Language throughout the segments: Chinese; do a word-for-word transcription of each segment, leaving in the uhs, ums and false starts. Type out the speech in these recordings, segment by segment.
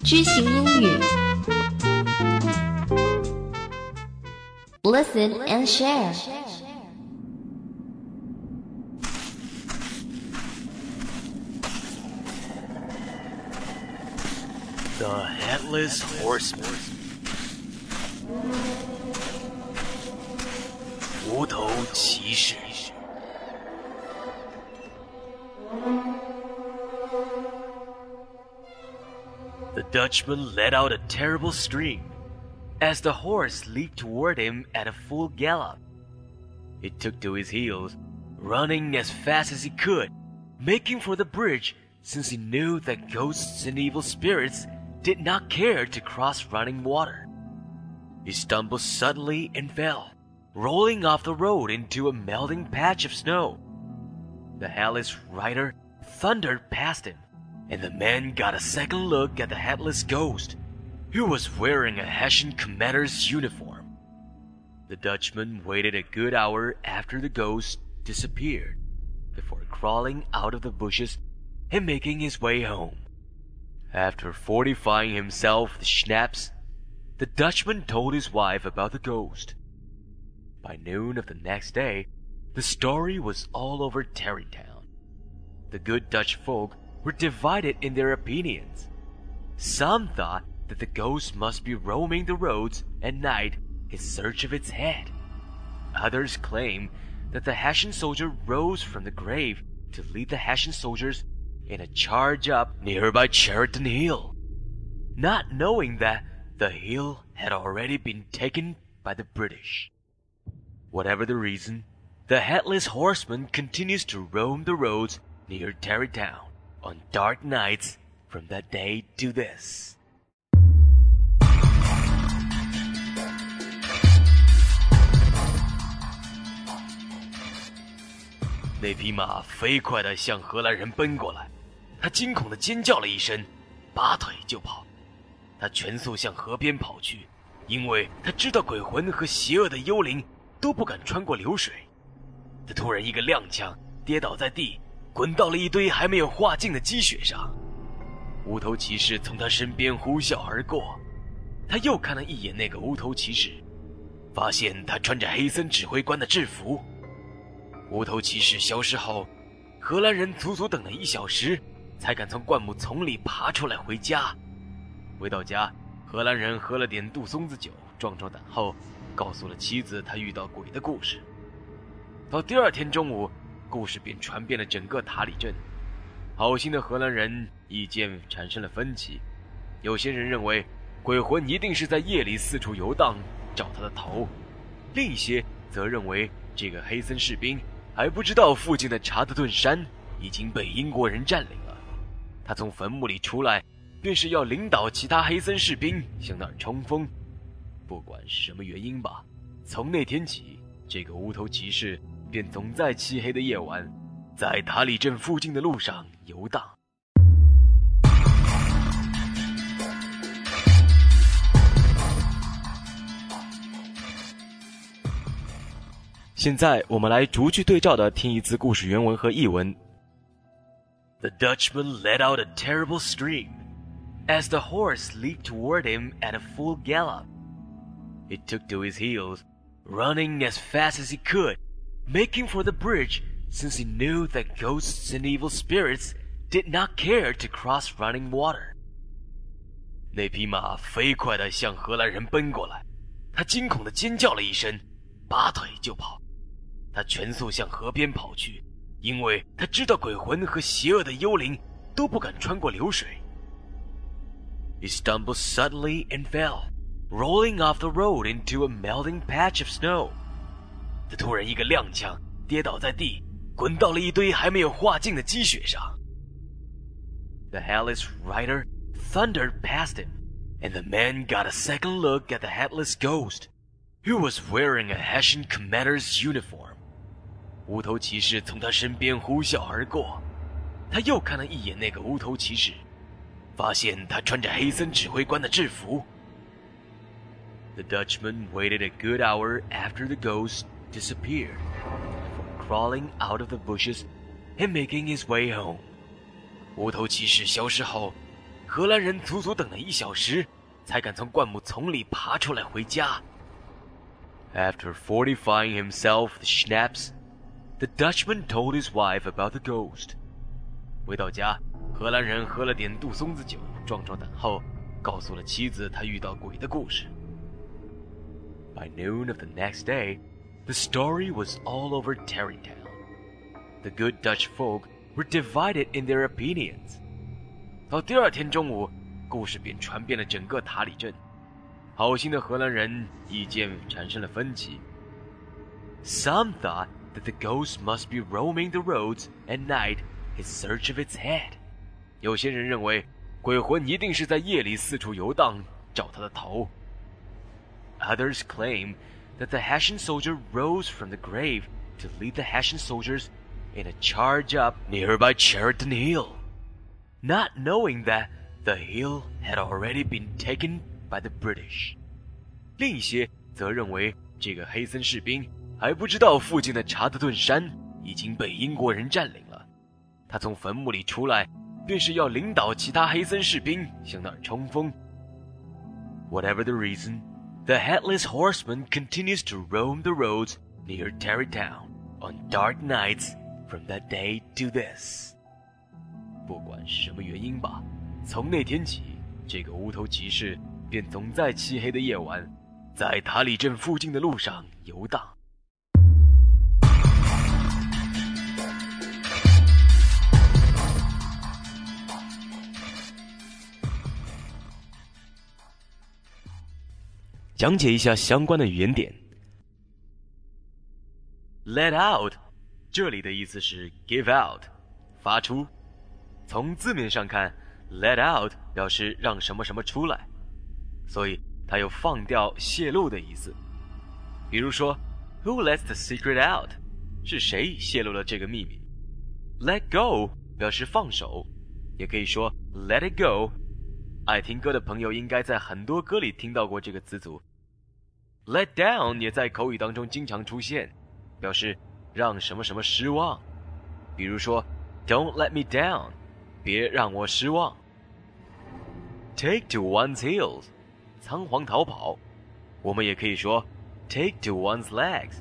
知行英语 Listen and share. The Headless Horseman. 无头骑士。The Dutchman let out a terrible scream as the horse leaped toward him at a full gallop. He took to his heels, running as fast as he could, making for the bridge since he knew that ghosts and evil spirits did not care to cross running water. He stumbled suddenly and fell, rolling off the road into a melting patch of snow. The hatless rider thundered past him, and the man got a second look at the headless ghost, who was wearing a Hessian commander's uniform. The Dutchman waited a good hour after the ghost disappeared, before crawling out of the bushes and making his way home. After fortifying himself with schnapps, the Dutchman told his wife about the ghost. By noon of the next day, the story was all over Tarrytown. The good Dutch folk were divided in their opinions. Some thought that the ghost must be roaming the roads at night in search of its head. Others claimed that the Hessian soldier rose from the grave to lead the Hessian soldiers in a charge up nearby Cheriton Hill, not knowing that the hill had already been taken by the British. Whatever the reason, the Headless Horseman continues to roam the roads near Tarrytown on dark nights from that day to this. 那匹马飞快地向荷兰人奔过来，他惊恐地尖叫了一声，拔腿就跑。他全速向河边跑去，因为他知道鬼魂和邪恶的幽灵都不敢穿过流水。他突然一个踉跄，跌倒在地，滚到了一堆还没有化尽的积雪上。无头骑士从他身边呼啸而过，他又看了一眼那个无头骑士，发现他穿着黑森指挥官的制服。无头骑士消失后，荷兰人足足等了一小时，才敢从灌木丛里爬出来回家。回到家，荷兰人喝了点杜松子酒，壮壮胆后，告诉了妻子他遇到鬼的故事。到第二天中午，故事便传遍了整个塔里镇。好心的荷兰人意见产生了分歧，有些人认为鬼魂一定是在夜里四处游荡，找他的头；另一些则认为这个黑森士兵还不知道附近的查德顿山已经被英国人占领了，他从坟墓里出来，便是要领导其他黑森士兵向那儿冲锋。不管是什么原因吧，从那天起，这个无头骑士便总在漆黑的夜晚，在塔里镇附近的路上游荡。现在我们来逐句对照的听一次故事原文和译文。The Dutchman let out a terrible scream as the horse leaped toward him at a full gallop. He took to his heels, running as fast as he could, making for the bridge since he knew that ghosts and evil spirits did not care to cross running water. 那匹马飞快地向荷兰人奔过来，他惊恐地尖叫了一声，拔腿就跑。他全速向河边跑去，因为他知道鬼魂和邪恶的幽灵都不敢穿过流水。He stumbled suddenly and fell, rolling off the road into a melting patch of snow. 他突然一个踉跄，跌倒在地，滚到了一堆还没有化尽的积雪上。The hatless rider thundered past him, and the man got a second look at the headless ghost, who was wearing a Hessian commander's uniform. 无头骑士从他身边呼啸而过，他又看了一眼那个无头骑士，发现他穿着黑森指挥官的制服。The Dutchman waited a good hour after the ghost disappeared, before crawling out of the bushes and making his way home. 无头骑士消失后， 荷兰人足足等了一小时，才敢从灌木丛里爬出来回家。After fortifying himself with schnapps, the Dutchman told his wife about the ghost. 回到家，荷兰人喝了点杜松子酒，壮壮胆后，告诉了妻子他遇到鬼的故事。By noon of the next day, the story was all over Tarrytown. The good Dutch folk were divided in their opinions. 到第二天中午，故事便传遍了整个塔里镇。好心的荷兰人意见产生了分歧。Some thought that the ghost must be roaming the roads at night in search of its head. 有些人认为鬼魂一定是在夜里四处游荡，找他的头。Others claim that the Hessian soldier rose from the grave to lead the Hessian soldiers in a charge up nearby Cheriton Hill, not knowing that the hill had already been taken by the British. 另一些则认为这个黑森士兵还不知道附近的查德顿山已经被英国人占领了。他从坟墓里出来，便是要领导其他黑森士兵向那儿冲锋。Whatever the reason, the headless horseman continues to roam the roads near Tarrytown on dark nights from that day to this. 不管是什么原因吧，从那天起，这个无头骑士便总在漆黑的夜晚，在塔里镇附近的路上游荡。讲解一下相关的语言点。Let out， 这里的意思是 give out， 发出。从字面上看 ，let out 表示让什么什么出来，所以它有放掉、泄露的意思。比如说 ，Who lets the secret out？ 是谁泄露了这个秘密 ？Let go 表示放手，也可以说 let it go。爱听歌的朋友应该在很多歌里听到过这个词组。Let down 也在口语当中经常出现，表示让什么什么失望。比如说 Don't let me down， 别让我失望。Take to one's heels， 仓皇逃跑。我们也可以说 Take to one's legs。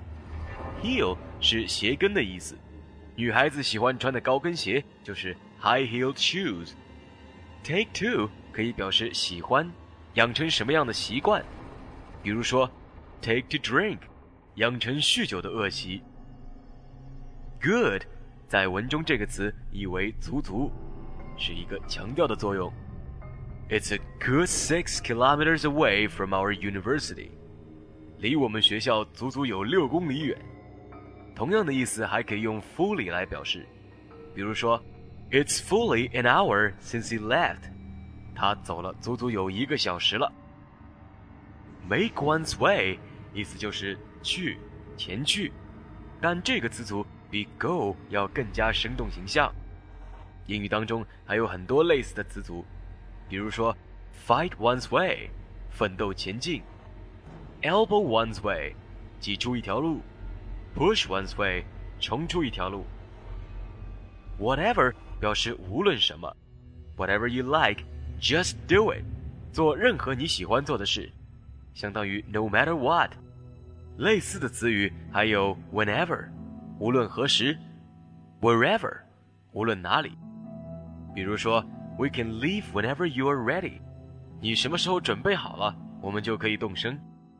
Heel 是鞋跟的意思，女孩子喜欢穿的高跟鞋就是 high-heeled shoes。 Take to 可以表示喜欢，养成什么样的习惯。比如说Take to drink， 养成酗酒的恶习。Good 在文中这个词意为足足，是一个强调的作用。It's a good six kilometers away from our university， 离我们学校足足有六公里远。同样的意思还可以用 fully 来表示，比如说 It's fully an hour since he left， 他走了足足有一个小时了。Make one's way意思就是去，前去，但这个词组比 go 要更加生动形象。英语当中还有很多类似的词组，比如说 fight one's way， 奋斗前进； elbow one's way， 挤出一条路； push one's way， 冲出一条路。Whatever 表示无论什么， whatever you like just do it， 做任何你喜欢做的事，相当于 no matter what。 类似的词语还有 whenever， 无论何时； wherever， 无论哪里。比如说 We can leave whenever you are ready， 你什么时候准备好了，我们就可以动身。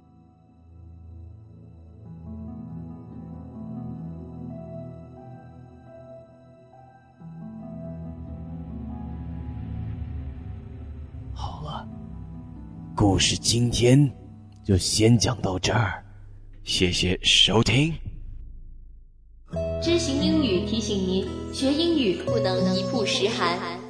好了，故事今天就先讲到这儿，谢谢收听。 知行英语提醒您，学英语不能一曝十寒。